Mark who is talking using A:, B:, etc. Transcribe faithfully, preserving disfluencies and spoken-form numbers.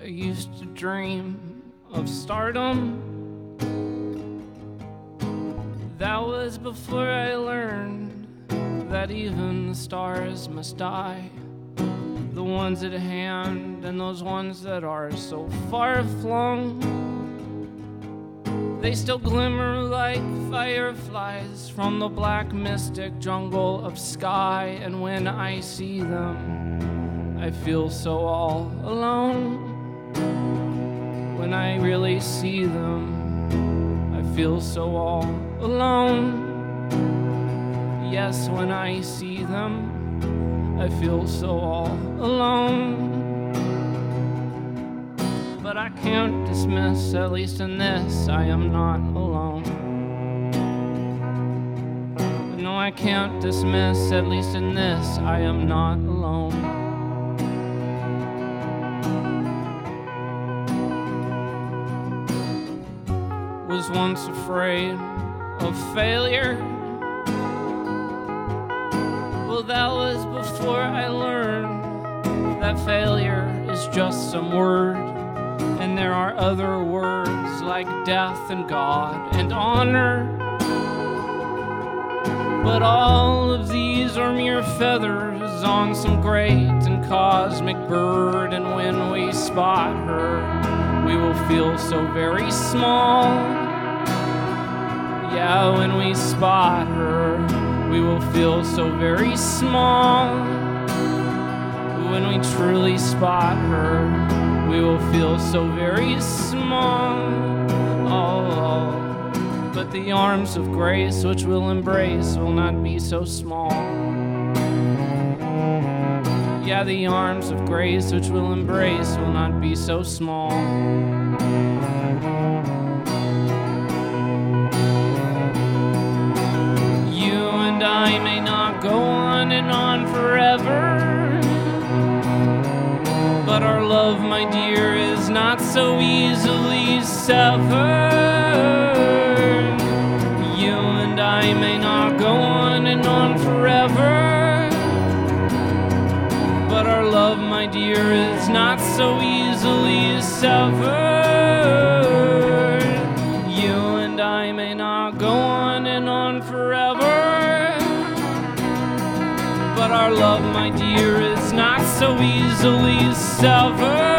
A: used to dream of stardom. That was before I learned that even the stars must die. The ones at hand and those ones that are so far flung, they still glimmer like fireflies from the black mystic jungle of sky. And when I see them, I feel so all alone. When I really see them, I feel so all alone. Yes, when I see them, I feel so all alone. But I can't dismiss, at least in this, I am not alone. No, I can't dismiss, at least in this, I am not alone. Was once afraid of failure. Well, that was before I learned that failure is just some word, and there are other words like death and God and honor. But all of these are mere feathers on some great and cosmic bird, and when we spot her, we will feel so very small. Yeah, when we spot her, we will feel so very small. When we truly spot her, we will feel so very small. Oh, but the arms of grace which we'll embrace will not be so small. Yeah, the arms of grace which we'll embrace will not be so small. I may not go on and on forever, but our love, my dear, is not so easily severed. You and I may not go on and on forever, but our love, my dear, is not so easily severed. You and I may not go on and on forever, but our love, my dear, is not so easily severed.